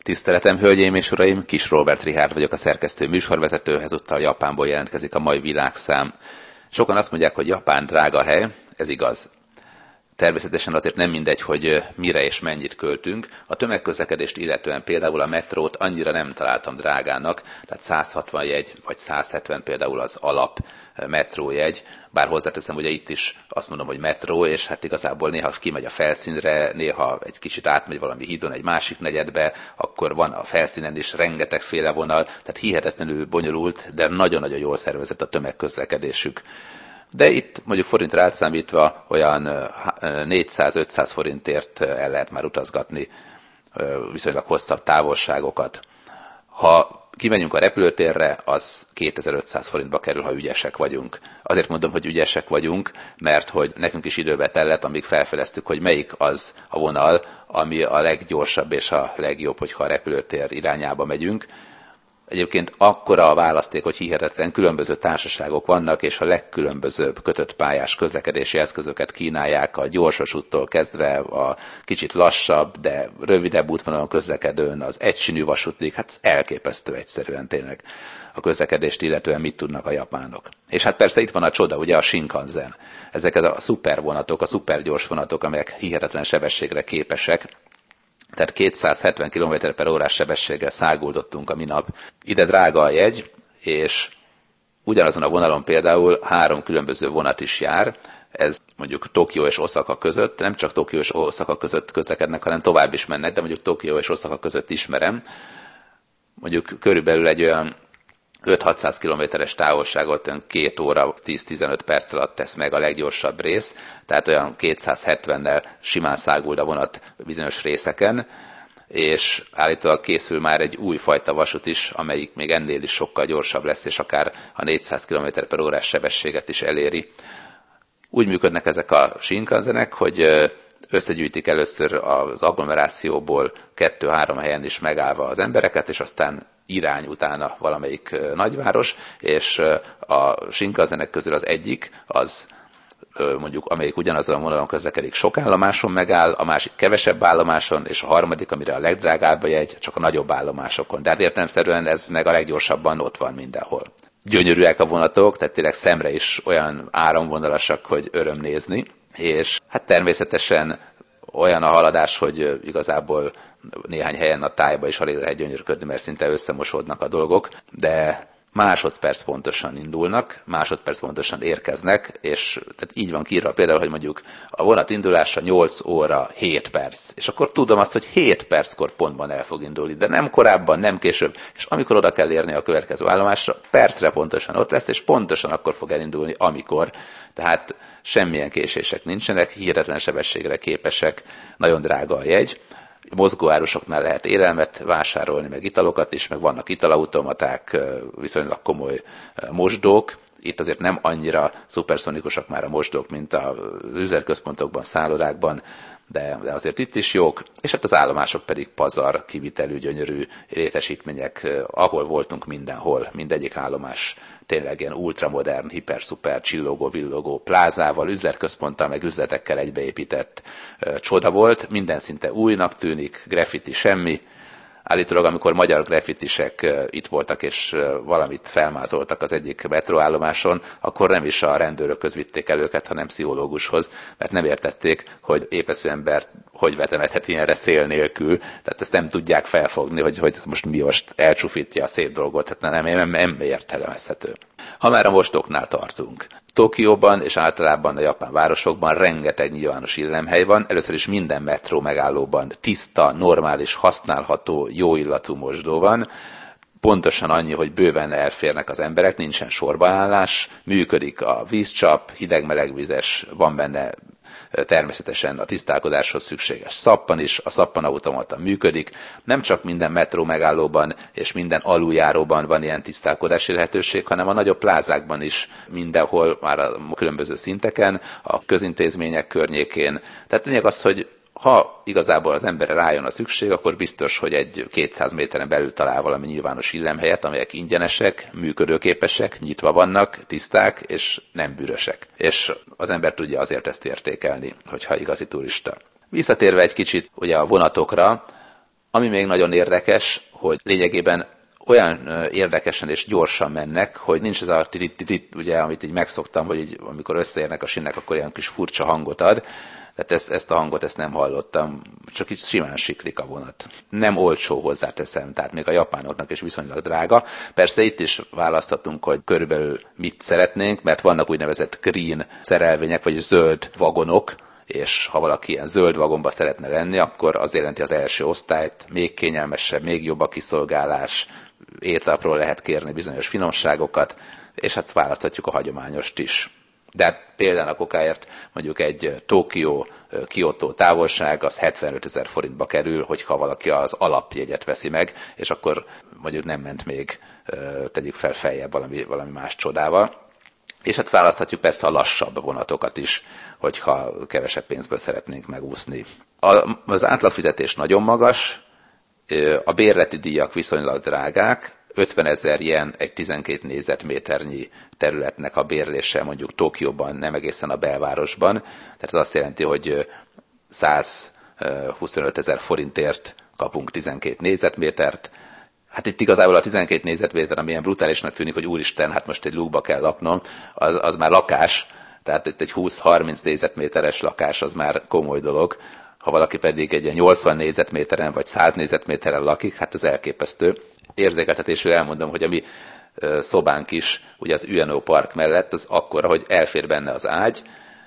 Tiszteletem, hölgyeim és uraim, Kis Róbert Richárd vagyok, a szerkesztő műsorvezető, ezúttal Japánból jelentkezik a mai világszám. Sokan azt mondják, hogy Japán drága hely, ez igaz. Természetesen azért nem mindegy, hogy mire és mennyit költünk. A tömegközlekedést illetően például a metrót annyira nem találtam drágának, tehát 160 jegy vagy 170 például az alap metrójegy, bár hozzáteszem, ugye itt is azt mondom, hogy metró, és hát igazából néha kimegy a felszínre, néha egy kicsit átmegy valami hídon egy másik negyedbe, akkor van a felszínen is rengetegféle vonal, tehát hihetetlenül bonyolult, de nagyon-nagyon jól szervezett a tömegközlekedésük. De itt mondjuk forintra átszámítva olyan 400-500 forintért el lehet már utazgatni viszonylag hosszabb távolságokat. Ha kimegyünk a repülőtérre, az 2500 forintba kerül, ha ügyesek vagyunk. Azért mondom, hogy ügyesek vagyunk, mert hogy nekünk is időbe tellett, amíg felfedeztük, hogy melyik az a vonal, ami a leggyorsabb és a legjobb, hogyha a repülőtér irányába megyünk. Egyébként akkora a választék, hogy hihetetlen különböző társaságok vannak, és a legkülönbözőbb kötött pályás közlekedési eszközöket kínálják, a gyorsvasúttól kezdve a kicsit lassabb, de rövidebb útvonalon közlekedőn, az egysínű vasútig, hát ez elképesztő egyszerűen tényleg a közlekedést illetően mit tudnak a japánok. És hát persze itt van a csoda, ugye a Shinkansen. Ezek a szupervonatok, a szupergyors vonatok, amelyek hihetetlen sebességre képesek. Tehát 270 km/h sebességgel száguldottunk a minap. Ide drága a jegy, és ugyanazon a vonalon például 3 különböző vonat is jár. Ez mondjuk Tokió és Oszaka között, nem csak Tokió és Oszaka között közlekednek, hanem tovább is mennek, de mondjuk Tokió és Oszaka között ismerem. Mondjuk körülbelül egy olyan 5-600 kilométeres távolságot 2 óra 10-15 perc alatt tesz meg a leggyorsabb rész, tehát olyan 270-nel simán száguld a vonat bizonyos részeken, és állítólag készül már egy új fajta vasút is, amelyik még ennél is sokkal gyorsabb lesz, és akár a 400 km/h sebességet is eléri. Úgy működnek ezek a Shinkansenek, hogy összegyűjtik először az agglomerációból 2-3 helyen is megállva az embereket, és aztán irány utána valamelyik nagyváros, és a Shinkansenek közül az egyik, az mondjuk amelyik ugyanazon a vonalon közlekedik, sok állomáson megáll, a másik kevesebb állomáson, és a harmadik, amire a legdrágább a jegy, csak a nagyobb állomásokon. De hát értelemszerűen ez meg a leggyorsabban ott van mindenhol. Gyönyörűek a vonatok, tehát tényleg szemre is olyan áramvonalasak, hogy öröm nézni, és hát természetesen olyan a haladás, hogy igazából néhány helyen a tájba is alig lehet gyönyörködni, mert szinte összemosódnak a dolgok, de másodperc pontosan indulnak, másodperc pontosan érkeznek, és tehát így van kiírva például, hogy mondjuk a vonat indulása 8 óra 7 perc, és akkor tudom azt, hogy 7 perckor pontban el fog indulni, de nem korábban, nem később, és amikor oda kell érni a következő állomásra, percre pontosan ott lesz, és pontosan akkor fog elindulni, amikor, tehát semmilyen késések nincsenek, hihetetlen sebességre képesek, nagyon drága a jegy. Mozgóárusoknál lehet élelmet vásárolni, meg italokat is, meg vannak italautomaták, viszonylag komoly mosdók. Itt azért nem annyira szuperszonikusak már a mosdók, mint az üzletközpontokban, szállodákban, de azért itt is jók, és hát az állomások pedig pazar, kivitelű, gyönyörű létesítmények, ahol voltunk mindenhol, mindegyik állomás tényleg ilyen ultramodern, hiper-szuper, csillogó-villogó plázával, üzletközponttal, meg üzletekkel egybeépített csoda volt, minden szinte újnak tűnik, graffiti semmi. Állítólag, amikor magyar graffitisek itt voltak, és valamit felmázoltak az egyik metróállomáson, akkor nem is a rendőrökhöz vitték el őket, hanem pszichológushoz, mert nem értették, hogy épeszű embert hogy vetemethet ilyenre cél nélkül. Tehát ezt nem tudják felfogni, hogy ez most elcsúfítja a szép dolgot, tehát nem értelemezhető. Ha már a mosdóknál tartunk. Tokióban és általában a japán városokban rengeteg nyilvános illemhely van. Először is minden metró megállóban tiszta, normális, használható, jó illatú mosdó van. Pontosan annyi, hogy bőven elférnek az emberek, nincsen sorbaállás, működik a vízcsap, hideg-melegvizes, van benne természetesen a tisztálkodáshoz szükséges szappan is, a szappanautomata működik. Nem csak minden metró megállóban és minden aluljáróban van ilyen tisztálkodási lehetőség, hanem a nagyobb plázákban is mindenhol, már a különböző szinteken, a közintézmények környékén. Tehát lényeg az, hogy ha igazából az emberre rájön a szükség, akkor biztos, hogy egy 200 méteren belül talál valami nyilvános illemhelyet, amelyek ingyenesek, működőképesek, nyitva vannak, tiszták és nem bűrösek. És az ember tudja azért ezt értékelni, hogyha igazi turista. Visszatérve egy kicsit ugye a vonatokra, Ami még nagyon érdekes, hogy lényegében olyan érdekesen és gyorsan mennek, hogy nincs ez a titit, ugye, amit így megszoktam, hogy így, amikor összeérnek a sinnek, akkor ilyen kis furcsa hangot ad. Tehát ezt a hangot nem hallottam, csak így simán siklik a vonat. Nem olcsó, hozzáteszem, tehát még a japánoknak is viszonylag drága. Persze itt is választhatunk, hogy körülbelül mit szeretnénk, mert vannak úgynevezett green szerelvények, vagy zöld vagonok, és ha valaki ilyen zöld vagonba szeretne lenni, akkor az jelenti az első osztályt, még kényelmesebb, még jobb a kiszolgálás, étlapról lehet kérni bizonyos finomságokat, és hát választhatjuk a hagyományost is. De hát például a kokáért mondjuk egy Tokió-Kyoto távolság az 75 000 forintba kerül, hogyha valaki az alapjegyet veszi meg, és akkor mondjuk nem ment még, tegyük fel feljebb valami más csodával. És hát választhatjuk persze a lassabb vonatokat is, hogyha kevesebb pénzből szeretnénk megúszni. Az átlagfizetés nagyon magas, a bérleti díjak viszonylag drágák, 50 000 yen egy 12 négyzetméternyi területnek a bérlése mondjuk Tokióban, nem egészen a belvárosban. Tehát ez azt jelenti, hogy 125 000 forintért kapunk 12 négyzetmétert. Hát itt igazából a 12 négyzetméter, ami ilyen brutálisnak tűnik, hogy úristen, hát most egy lukba kell laknom, az már lakás, tehát itt egy 20-30 négyzetméteres lakás az már komoly dolog. Ha valaki pedig egy ilyen 80 négyzetméteren vagy 100 négyzetméteren lakik, hát ez elképesztő. Érzékeltetésül elmondom, hogy a mi szobánk is, ugye az UNO Park mellett, az akkora, hogy elfér benne az ágy,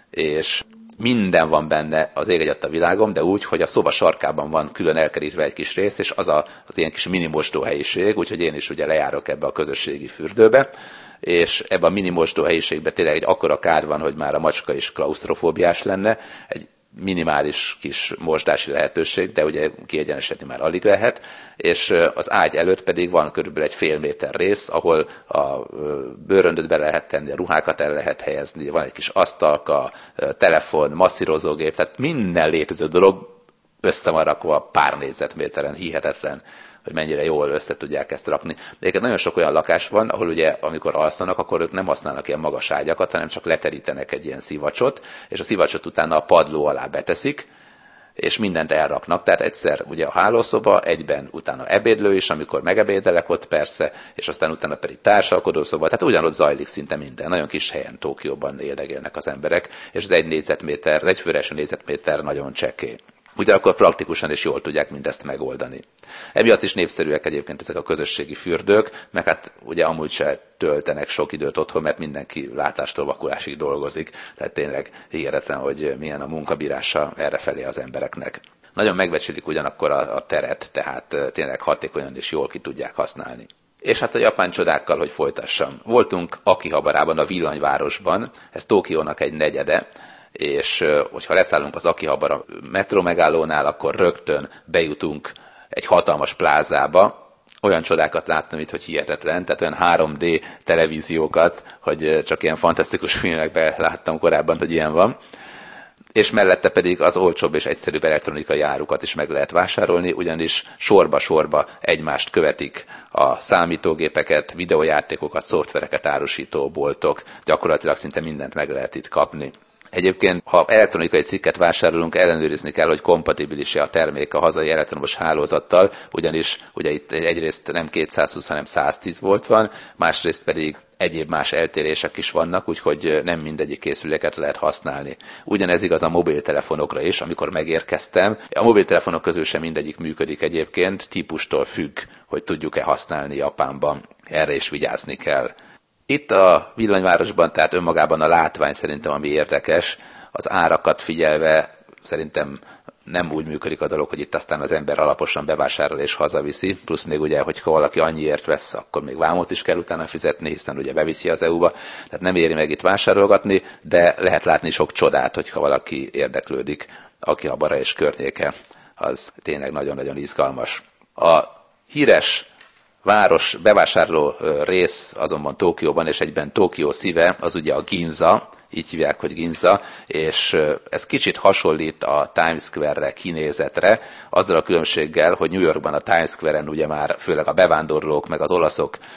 és minden van benne az ég egyatt a világon, de úgy, hogy a szoba sarkában van külön elkerítve egy kis rész, és az ilyen kis mini mosdóhelyiség, úgyhogy én is ugye lejárok ebbe a közösségi fürdőbe, és ebbe a mini mosdóhelyiségbe tényleg egy akkora kár van, hogy már a macska is klausztrofóbiás lenne, egy minimális kis mosdási lehetőség, de ugye kiegyenesedni már alig lehet, és az ágy előtt pedig van körülbelül egy fél méter rész, ahol a bőröndöt be lehet tenni, a ruhákat el lehet helyezni, van egy kis asztalka, telefon, masszírozógép, tehát minden létező dolog össze van rakva pár négyzetméteren, hihetetlen, hogy mennyire jól össze tudják ezt rakni. De nagyon sok olyan lakás van, ahol ugye, amikor alszanak, akkor ők nem használnak ilyen magas ágyakat, hanem csak leterítenek egy ilyen szivacsot, és a szivacsot utána a padló alá beteszik, és mindent elraknak. Tehát egyszer ugye a hálószoba, egyben utána ebédlő is, amikor megebédelek ott persze, és aztán utána pedig társalkodószoba. Tehát ugyanott zajlik szinte minden. Nagyon kis helyen Tokióban éldegélnek az emberek, és az egy főre eső négyzetméter nagyon csekély. Ugyanakkor praktikusan is jól tudják mindezt megoldani. Emiatt is népszerűek egyébként ezek a közösségi fürdők, meg hát ugye amúgy se töltenek sok időt otthon, mert mindenki látástól vakulásig dolgozik, tehát tényleg hihetetlen, hogy milyen a munkabírása errefelé az embereknek. Nagyon megbecsülik ugyanakkor a teret, tehát tényleg hatékonyan és jól ki tudják használni. És hát a japán csodákkal, hogy folytassam. Voltunk Akihabarában, a villanyvárosban, ez Tokiónak egy negyede, és hogyha leszállunk az Akihabara metró megállónál, akkor rögtön bejutunk egy hatalmas plázába. Olyan csodákat láttam itt, hogy hihetetlen, tehát olyan 3D televíziókat, hogy csak ilyen fantasztikus filmekben láttam korábban, hogy ilyen van. És mellette pedig az olcsóbb és egyszerűbb elektronikai árukat is meg lehet vásárolni, ugyanis sorba-sorba egymást követik a számítógépeket, videójátékokat, szoftvereket árusító boltok. Gyakorlatilag szinte mindent meg lehet itt kapni. Egyébként, ha elektronikai cikket vásárolunk, ellenőrizni kell, hogy kompatibilis-e a termék a hazai elektromos hálózattal, ugyanis ugye itt egyrészt nem 220, hanem 110 volt van, másrészt pedig egyéb más eltérések is vannak, úgyhogy nem mindegyik készüléket lehet használni. Ugyanez igaz a mobiltelefonokra is, amikor megérkeztem. A mobiltelefonok közül sem mindegyik működik egyébként, típustól függ, hogy tudjuk-e használni Japánban. Erre is vigyázni kell. Itt a villanyvárosban, tehát önmagában a látvány szerintem, ami érdekes, az árakat figyelve szerintem nem úgy működik a dolog, hogy itt aztán az ember alaposan bevásárol és hazaviszi, plusz még ugye, hogyha valaki annyiért vesz, akkor még vámot is kell utána fizetni, hiszen ugye beviszi az EU-ba, tehát nem éri meg itt vásárolgatni, de lehet látni sok csodát, hogyha valaki érdeklődik, Akihabara és környéke, az tényleg nagyon-nagyon izgalmas. A híres város bevásárló rész azonban Tokióban, és egyben Tokió szíve, az ugye a Ginza, így hívják, hogy Ginza, és ez kicsit hasonlít a Times Square-re kinézetre, azzal a különbséggel, hogy New Yorkban a Times Square-en ugye már főleg a bevándorlók, meg az olaszok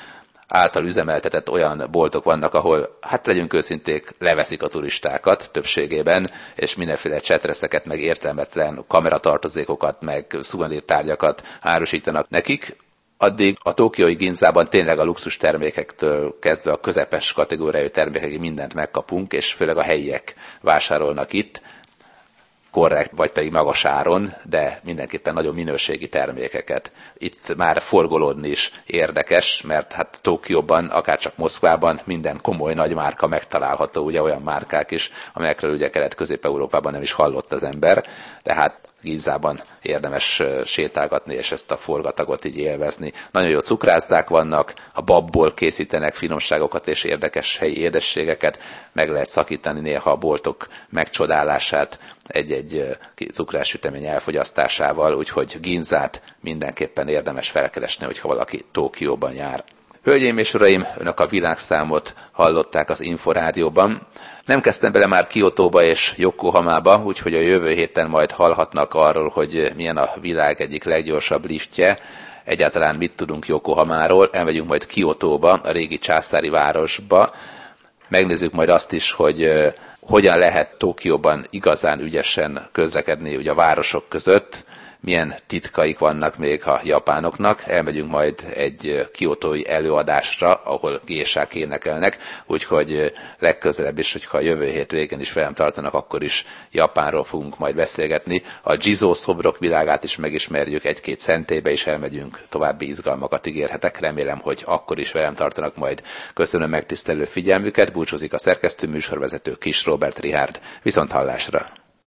által üzemeltetett olyan boltok vannak, ahol, hát legyünk őszinték, leveszik a turistákat többségében, és mindenféle csetreszeket, meg értelmetlen kameratartozékokat, meg szuvenírtárgyakat árusítanak nekik. Addig a tokiói Ginzában tényleg a luxus termékektől kezdve a közepes kategóriájú termékekig mindent megkapunk, és főleg a helyiek vásárolnak itt, korrekt, vagy pedig magas áron, de mindenképpen nagyon minőségi termékeket. Itt már forgolódni is érdekes, mert hát Tokióban, akárcsak Moszkvában minden komoly nagy márka megtalálható, ugye olyan márkák is, amelyekről ugye Kelet-Közép-Európában nem is hallott az ember, tehát Ginzában érdemes sétálgatni, és ezt a forgatagot így élvezni. Nagyon jó cukrászdák vannak, a babból készítenek finomságokat és érdekes helyi édességeket, meg lehet szakítani néha a boltok megcsodálását egy-egy cukrássütemény elfogyasztásával, úgyhogy Ginzát mindenképpen érdemes felkeresni, hogyha valaki Tokióban jár. Hölgyeim és uraim, önök a világszámot hallották az Inforádióban. Nem kezdtem bele már Kiotóba és Yokohamába, úgyhogy a jövő héten majd hallhatnak arról, hogy milyen a világ egyik leggyorsabb liftje. Egyáltalán mit tudunk Yokohamáról. Elmegyünk majd Kiotóba, a régi császári városba. Megnézzük majd azt is, hogy hogyan lehet Tokióban igazán ügyesen közlekedni ugye a városok között, milyen titkaik vannak még a japánoknak. Elmegyünk majd egy kiotói előadásra, ahol gésák énekelnek, úgyhogy legközelebb is, hogyha a jövő hét végén is velem tartanak, akkor is Japánról fogunk majd beszélgetni. A Jizó szobrok világát is megismerjük, egy-két szentélybe is elmegyünk, további izgalmakat ígérhetek, remélem, hogy akkor is velem tartanak majd. Köszönöm megtisztelő figyelmüket, búcsúzik a szerkesztő műsorvezető Kis Róbert Richárd. Viszont hallásra!